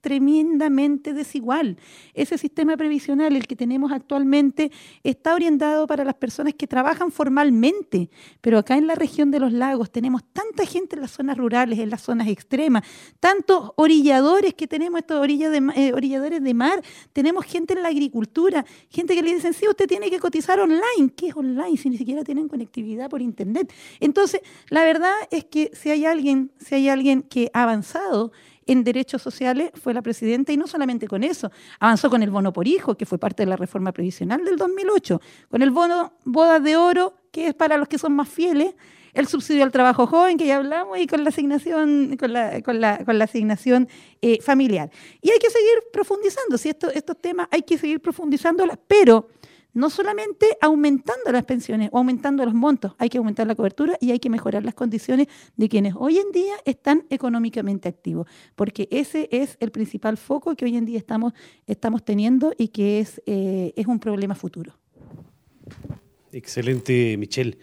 tremendamente desigual. Ese sistema previsional, el que tenemos actualmente, está orientado para las personas que trabajan formalmente, pero acá en la región de los lagos tenemos tanta gente en las zonas rurales, en las zonas extremas, tantos orilladores que tenemos, estos orilladores de mar, tenemos gente en la agricultura, gente que le dicen, sí, usted tiene que cotizar online. ¿Qué es online si ni siquiera tienen conectividad por internet? Entonces, la verdad es que si hay alguien que ha avanzado en derechos sociales, fue la presidenta, y no solamente con eso, avanzó con el bono por hijo, que fue parte de la reforma previsional del 2008, con el bono bodas de oro, que es para los que son más fieles, el subsidio al trabajo joven, que ya hablamos, y con la asignación, con la asignación familiar. Y hay que seguir profundizando, si estos temas hay que seguir profundizándolos, pero no solamente aumentando las pensiones o aumentando los montos, hay que aumentar la cobertura y hay que mejorar las condiciones de quienes hoy en día están económicamente activos, porque ese es el principal foco que hoy en día estamos teniendo y que es un problema futuro. Excelente, Michelle.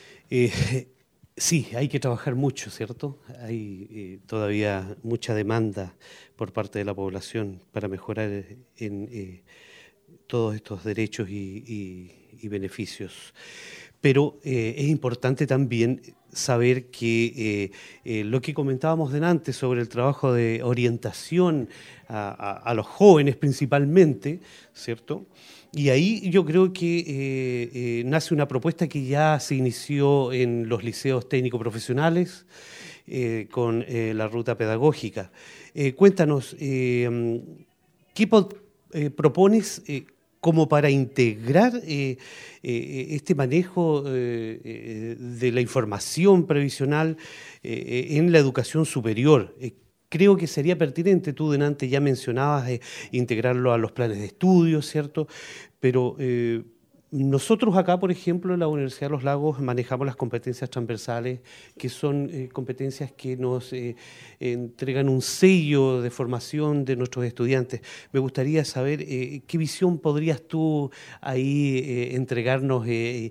Sí, hay que trabajar mucho, ¿cierto? Hay todavía mucha demanda por parte de la población para mejorar en todos estos derechos y beneficios. Pero es importante también saber que lo que comentábamos delante sobre el trabajo de orientación a los jóvenes principalmente, ¿cierto? Y ahí yo creo que nace una propuesta que ya se inició en los liceos técnico-profesionales con la ruta pedagógica. Cuéntanos, ¿qué propones como para integrar este manejo de la información previsional en la educación superior? Creo que sería pertinente, tú delante ya mencionabas integrarlo a los planes de estudio, ¿cierto? Pero nosotros acá, por ejemplo, en la Universidad de los Lagos manejamos las competencias transversales, que son competencias que nos entregan un sello de formación de nuestros estudiantes. Me gustaría saber qué visión podrías tú ahí entregarnos y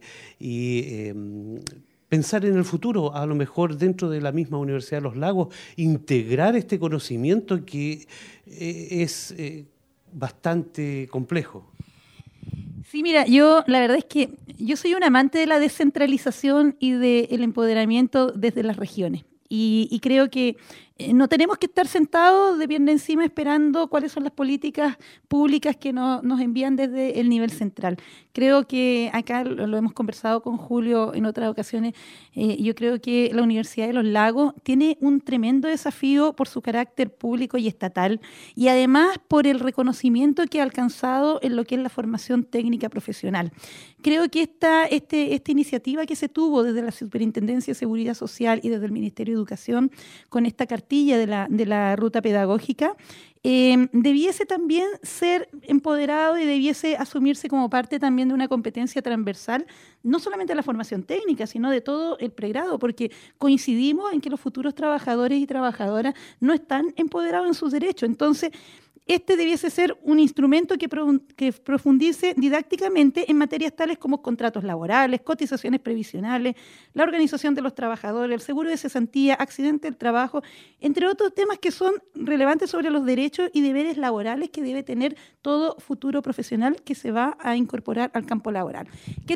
pensar en el futuro, a lo mejor dentro de la misma Universidad de los Lagos, integrar este conocimiento que es bastante complejo. Sí, mira, la verdad es que yo soy un amante de la descentralización y del empoderamiento desde las regiones. Y creo que no tenemos que estar sentados de pierna encima esperando cuáles son las políticas públicas que nos envían desde el nivel central. Creo que acá lo hemos conversado con Julio en otras ocasiones. Yo creo que la Universidad de los Lagos tiene un tremendo desafío por su carácter público y estatal, y además por el reconocimiento que ha alcanzado en lo que es la formación técnica profesional. Creo que esta iniciativa que se tuvo desde la Superintendencia de Seguridad Social y desde el Ministerio de Educación con esta cartilla de la ruta pedagógica debiese también ser empoderado y debiese asumirse como parte también de una competencia transversal, no solamente de la formación técnica, sino de todo el pregrado, porque coincidimos en que los futuros trabajadores y trabajadoras no están empoderados en sus derechos. Entonces, este debiese ser un instrumento que profundice didácticamente en materias tales como contratos laborales, cotizaciones previsionales, la organización de los trabajadores, el seguro de cesantía, accidente del trabajo, entre otros temas que son relevantes sobre los derechos y deberes laborales que debe tener todo futuro profesional que se va a incorporar al campo laboral. ¿Qué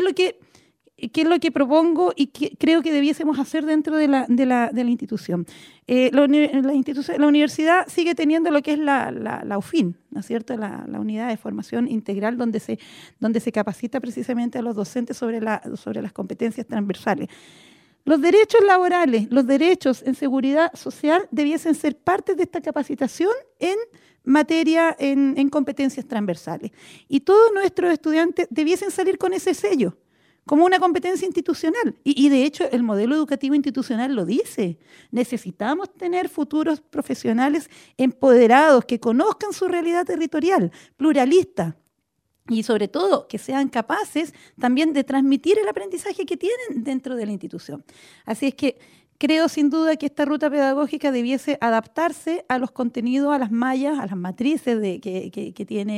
es lo que propongo y que creo que debiésemos hacer dentro de la institución? La universidad sigue teniendo lo que es la UFIN, ¿no es cierto? La unidad de formación integral donde se capacita precisamente a los docentes sobre las competencias transversales. Los derechos laborales, los derechos en seguridad social debiesen ser parte de esta capacitación en materia, en competencias transversales. Y todos nuestros estudiantes debiesen salir con ese sello, como una competencia institucional. Y de hecho el modelo educativo institucional lo dice. Necesitamos tener futuros profesionales empoderados, que conozcan su realidad territorial, pluralista, y sobre todo que sean capaces también de transmitir el aprendizaje que tienen dentro de la institución. Así es que creo sin duda que esta ruta pedagógica debiese adaptarse a los contenidos, a las mallas, a las matrices que tiene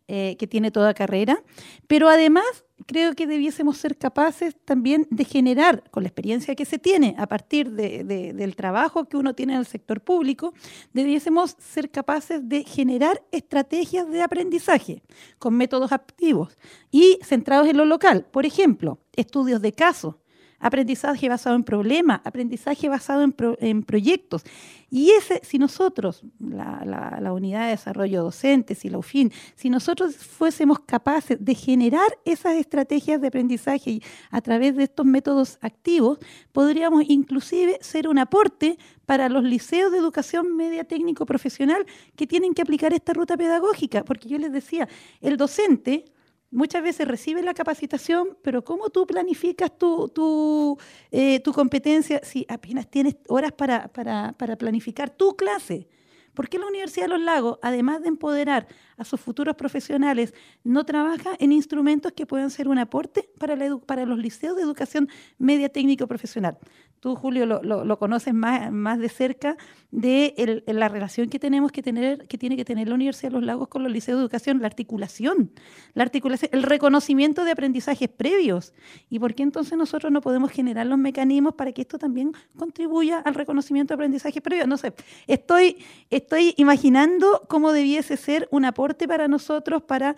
que tiene toda carrera, pero además creo que debiésemos ser capaces también de generar, con la experiencia que se tiene a partir del trabajo que uno tiene en el sector público, debiésemos ser capaces de generar estrategias de aprendizaje con métodos activos y centrados en lo local. Por ejemplo, estudios de caso, aprendizaje basado en problemas, aprendizaje basado en proyectos. Y si nosotros, la Unidad de Desarrollo Docente, si la UFIN, si nosotros fuésemos capaces de generar esas estrategias de aprendizaje a través de estos métodos activos, podríamos inclusive ser un aporte para los liceos de educación media técnico profesional que tienen que aplicar esta ruta pedagógica. Porque yo les decía, el docente muchas veces recibe la capacitación, pero ¿cómo tú planificas tu competencia si apenas tienes horas para planificar tu clase? ¿Por qué la Universidad de Los Lagos, además de empoderar a sus futuros profesionales, no trabaja en instrumentos que puedan ser un aporte para los liceos de educación media técnico profesional? Tú, Julio, lo conoces más de cerca de la relación que tiene que tener la Universidad de Los Lagos con los liceos de educación, la articulación, el reconocimiento de aprendizajes previos. ¿Y por qué entonces nosotros no podemos generar los mecanismos para que esto también contribuya al reconocimiento de aprendizajes previos? No sé, estoy imaginando cómo debiese ser un aporte para nosotros para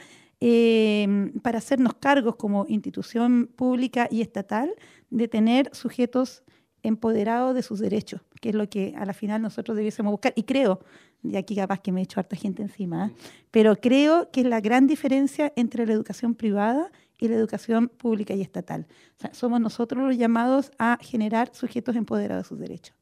hacernos cargos como institución pública y estatal de tener sujetos empoderados de sus derechos, que es lo que a la final nosotros debiésemos buscar. Y creo, y aquí capaz que me he hecho harta gente encima, pero creo que es la gran diferencia entre la educación privada y la educación pública y estatal. O sea, somos nosotros los llamados a generar sujetos empoderados de sus derechos.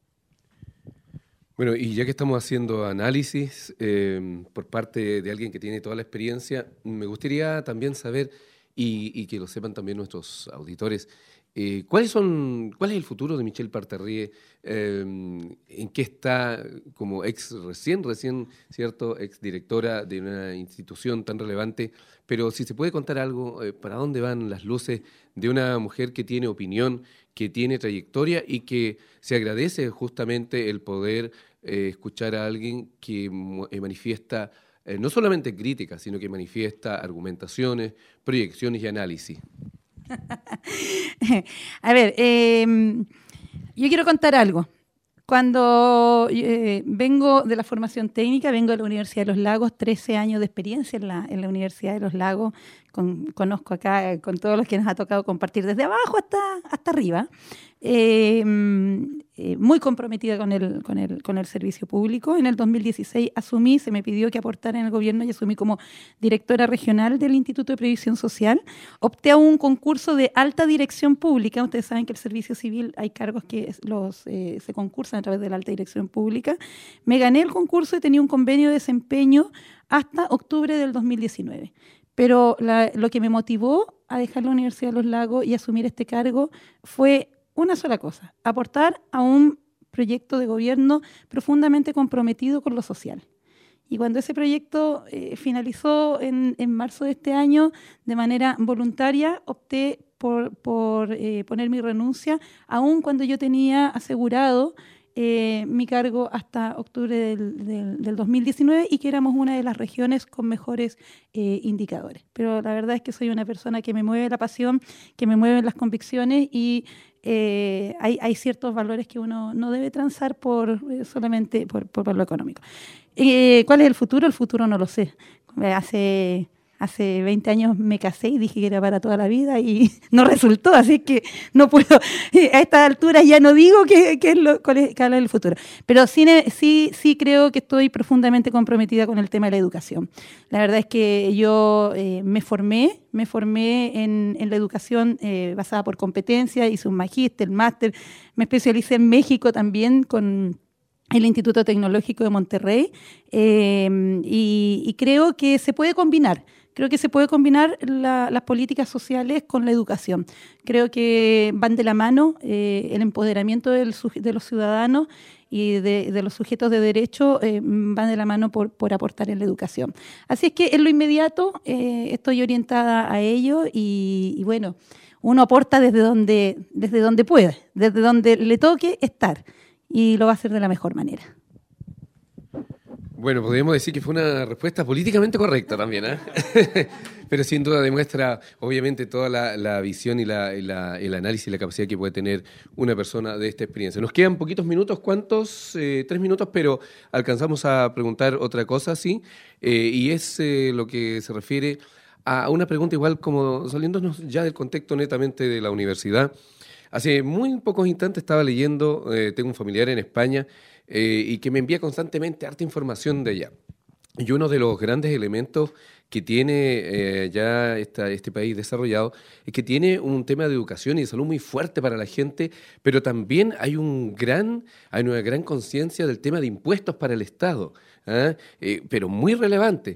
Bueno, y ya que estamos haciendo análisis por parte de alguien que tiene toda la experiencia, me gustaría también saber, y que lo sepan también nuestros auditores, ¿cuál es el futuro de Michelle Parterrie? ¿En qué está como recién, cierto, exdirectora de una institución tan relevante? Pero si se puede contar algo, ¿para dónde van las luces de una mujer que tiene opinión, que tiene trayectoria y que se agradece justamente el poder escuchar a alguien que manifiesta no solamente críticas, sino que manifiesta argumentaciones, proyecciones y análisis? A ver, yo quiero contar algo. Cuando vengo de la formación técnica, vengo de la Universidad de Los Lagos, 13 años de experiencia en la Universidad de Los Lagos, conozco acá con todos los que nos ha tocado compartir desde abajo hasta arriba, muy comprometida con el servicio público. En el 2016 se me pidió que aportara en el gobierno y asumí como directora regional del Instituto de Previsión Social. Opté a un concurso de alta dirección pública. Ustedes saben que el servicio civil hay cargos que se concursan a través de la alta dirección pública. Me gané el concurso y tenía un convenio de desempeño hasta octubre del 2019. Pero lo que me motivó a dejar la Universidad de Los Lagos y asumir este cargo fue una sola cosa: aportar a un proyecto de gobierno profundamente comprometido con lo social. Y cuando ese proyecto finalizó en marzo de este año, de manera voluntaria, opté por poner mi renuncia, aun cuando yo tenía asegurado mi cargo hasta octubre del 2019 y que éramos una de las regiones con mejores indicadores. Pero la verdad es que soy una persona que me mueve la pasión, que me mueven las convicciones y hay ciertos valores que uno no debe transar solamente por lo económico. ¿Cuál es el futuro? El futuro no lo sé. Hace 20 años me casé y dije que era para toda la vida y no resultó, así que no puedo, a estas alturas ya no digo cuál es el futuro. Pero sí creo que estoy profundamente comprometida con el tema de la educación. La verdad es que yo me formé en la educación basada por competencia, hice un magíster, máster, me especialicé en México también con el Instituto Tecnológico de Monterrey y creo que se puede combinar. Creo que se puede combinar las políticas sociales con la educación. Creo que van de la mano el empoderamiento de los ciudadanos y de los sujetos de derecho van de la mano por aportar en la educación. Así es que en lo inmediato estoy orientada a ello y bueno, uno aporta desde donde puede, desde donde le toque estar y lo va a hacer de la mejor manera. Bueno, podríamos decir que fue una respuesta políticamente correcta también, ¿eh? Pero sin duda demuestra, obviamente, toda la visión y el análisis y la capacidad que puede tener una persona de esta experiencia. Nos quedan poquitos minutos, ¿cuántos? 3 minutos, pero alcanzamos a preguntar otra cosa, ¿sí? Y es lo que se refiere a una pregunta igual como saliéndonos ya del contexto netamente de la universidad. Hace muy pocos instantes estaba leyendo, tengo un familiar en España, y que me envía constantemente harta información de allá. Y uno de los grandes elementos que tiene ya este país desarrollado es que tiene un tema de educación y de salud muy fuerte para la gente, pero también hay una gran conciencia del tema de impuestos para el Estado, pero muy relevante.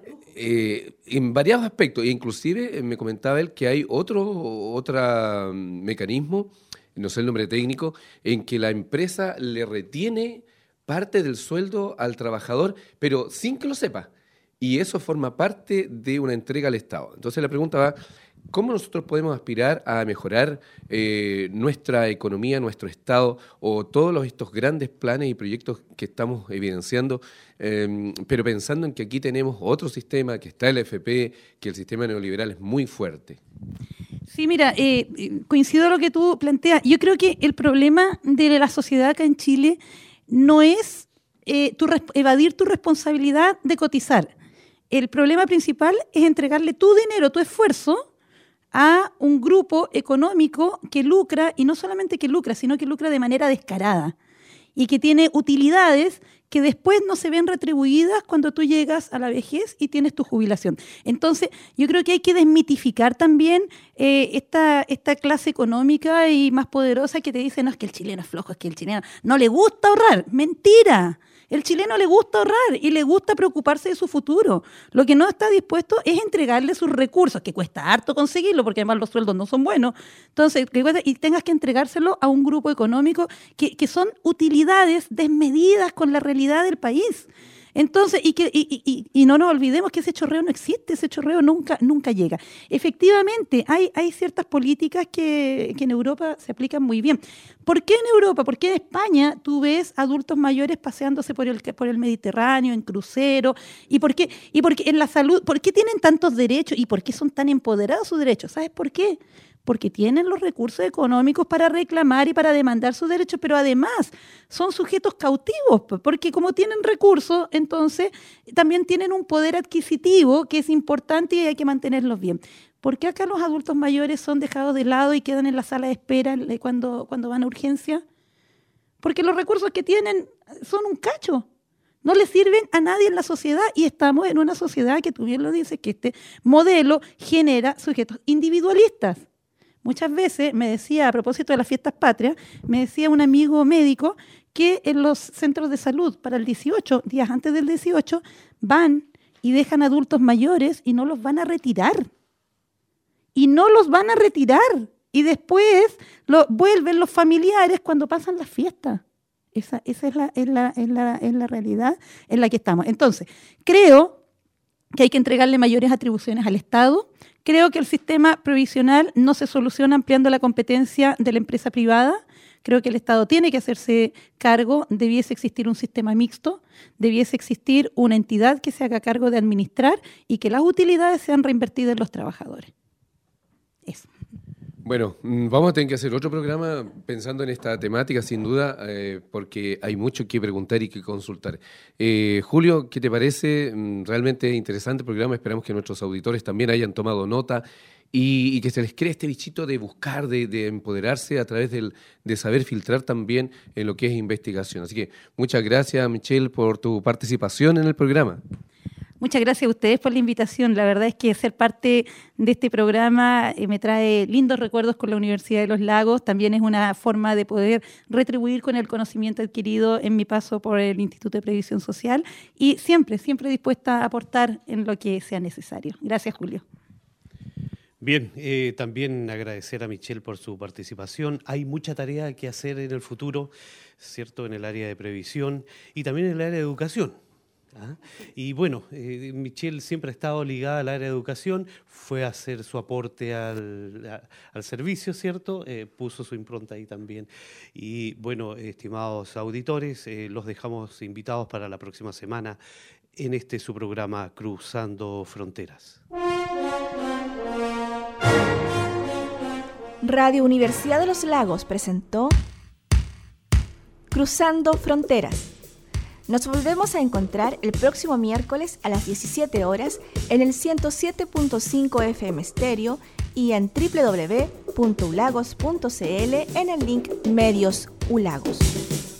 En varios aspectos, e inclusive me comentaba él que hay otro mecanismo, no sé el nombre técnico, en que la empresa le retiene parte del sueldo al trabajador, pero sin que lo sepa. Y eso forma parte de una entrega al Estado. Entonces la pregunta va, ¿cómo nosotros podemos aspirar a mejorar nuestra economía, nuestro Estado, o todos estos grandes planes y proyectos que estamos evidenciando, pero pensando en que aquí tenemos otro sistema, que está el FP, que el sistema neoliberal es muy fuerte? Sí, mira, coincido con lo que tú planteas. Yo creo que el problema de la sociedad acá en Chile no es evadir tu responsabilidad de cotizar. El problema principal es entregarle tu dinero, tu esfuerzo, a un grupo económico que lucra, y no solamente que lucra, sino que lucra de manera descarada y que tiene utilidades que después no se ven retribuidas cuando tú llegas a la vejez y tienes tu jubilación. Entonces, yo creo que hay que desmitificar también esta clase económica y más poderosa que te dice, no, es que el chileno es flojo, es que el chileno no le gusta ahorrar. ¡Mentira! El chileno le gusta ahorrar y le gusta preocuparse de su futuro. Lo que no está dispuesto es entregarle sus recursos, que cuesta harto conseguirlo, porque además los sueldos no son buenos. Entonces, y tengas que entregárselo a un grupo económico que son utilidades desmedidas con la realidad del país. Entonces, y no nos olvidemos que ese chorreo no existe, ese chorreo nunca llega. Efectivamente, hay ciertas políticas que en Europa se aplican muy bien. ¿Por qué en Europa? ¿Por qué en España tú ves adultos mayores paseándose por el Mediterráneo, en crucero? ¿Y por qué en la salud? ¿Por qué tienen tantos derechos? ¿Y por qué son tan empoderados sus derechos? ¿Sabes por qué? Porque tienen los recursos económicos para reclamar y para demandar sus derechos, pero además son sujetos cautivos, porque como tienen recursos, entonces también tienen un poder adquisitivo que es importante y hay que mantenerlos bien. ¿Por qué acá los adultos mayores son dejados de lado y quedan en la sala de espera cuando van a urgencia? Porque los recursos que tienen son un cacho. No le sirven a nadie en la sociedad y estamos en una sociedad que tú bien lo dices, que este modelo genera sujetos individualistas. Muchas veces me decía, a propósito de las fiestas patrias, me decía un amigo médico que en los centros de salud para el 18, días antes del 18, van y dejan adultos mayores y no los van a retirar. Y no los van a retirar. Y después vuelven los familiares cuando pasan las fiestas. Esa es la realidad en la que estamos. Entonces, creo que hay que entregarle mayores atribuciones al Estado. Creo que el sistema provisional no se soluciona ampliando la competencia de la empresa privada. Creo que el Estado tiene que hacerse cargo, debiese existir un sistema mixto, debiese existir una entidad que se haga cargo de administrar y que las utilidades sean reinvertidas en los trabajadores. Eso. Bueno, vamos a tener que hacer otro programa pensando en esta temática, sin duda, porque hay mucho que preguntar y que consultar. Julio, ¿qué te parece? Realmente interesante el programa. Esperamos que nuestros auditores también hayan tomado nota y que se les cree este bichito de buscar, de empoderarse a través de saber filtrar también en lo que es investigación. Así que muchas gracias, Michelle, por tu participación en el programa. Muchas gracias a ustedes por la invitación. La verdad es que ser parte de este programa me trae lindos recuerdos con la Universidad de los Lagos. También es una forma de poder retribuir con el conocimiento adquirido en mi paso por el Instituto de Previsión Social y siempre dispuesta a aportar en lo que sea necesario. Gracias, Julio. Bien, también agradecer a Michelle por su participación. Hay mucha tarea que hacer en el futuro, ¿cierto?, en el área de previsión y también en el área de educación. Y bueno, Michelle siempre ha estado ligada al área de educación, fue a hacer su aporte al servicio, ¿cierto? Puso su impronta ahí también. Y bueno, estimados auditores, los dejamos invitados para la próxima semana en su programa Cruzando Fronteras. Radio Universidad de los Lagos presentó Cruzando Fronteras. Nos volvemos a encontrar el próximo miércoles a las 17 horas en el 107.5 FM Estéreo y en www.ulagos.cl en el link Medios Ulagos.